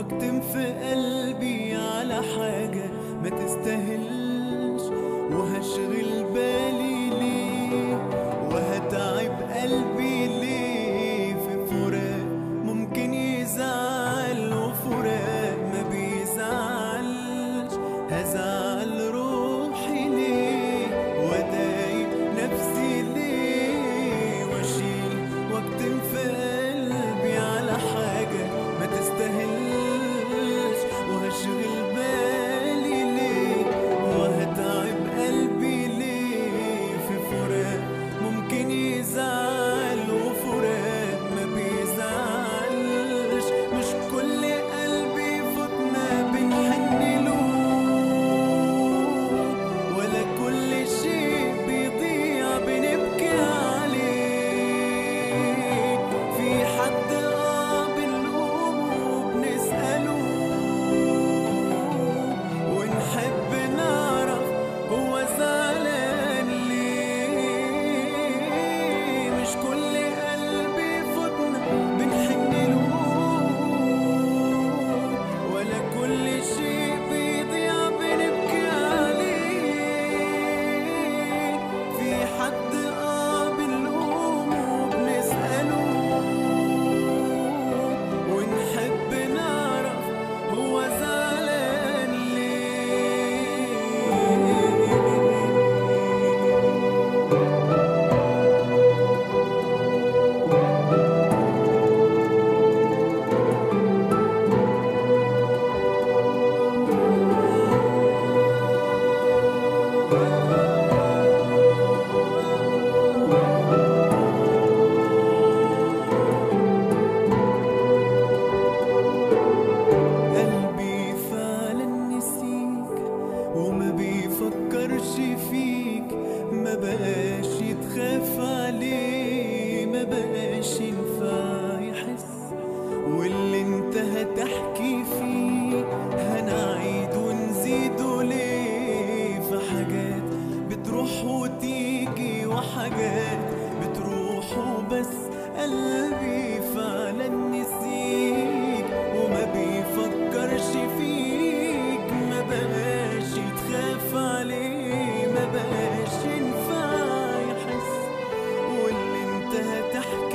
واكتم في قلبي على حاجة ما تستاهلش، وهشغل بالي ليه وهتعب قلبي ليه في فراق ممكن يزعل وفراق ما بيزعلش. هزعل روحي ليه وأضايق نفسي ليه واشيل واكتم في قلبي على حاجة ما تستاهلش، وهشغل بالي ليه وهتعب قلبي ليه في فراق ممكن يزعل وفراق ما بيزعلش. مش كل قلبي فتنا بنحن له، ولا كل شيء بيضيع بنبكي عليه. في حد بنلومه وبنسأله ونحب نعرف هو زعلان ليه. مش كل قلبي فتنا بنحن له، ولا كل شيء بيضيع بنبكي عليه. في حد بنلومه وبنسأله ونحب نعرف هو زعلان ليه. قلبي فعلا نسيك وما بيفكرش فيك، ما بقاش يتخاف عليه، ما بقاش ينفع يحس. واللي انت هتحكي فيه هنعيد ونزيده ليه. في حاجات بتروح وتيجي وحاجات بتروح وبس. قلبي فعلا نسيك وما بيفكرش فيك، ما بقاش يتخاف عليه، ما بقاش ينفع يحس. واللي انت هتحكي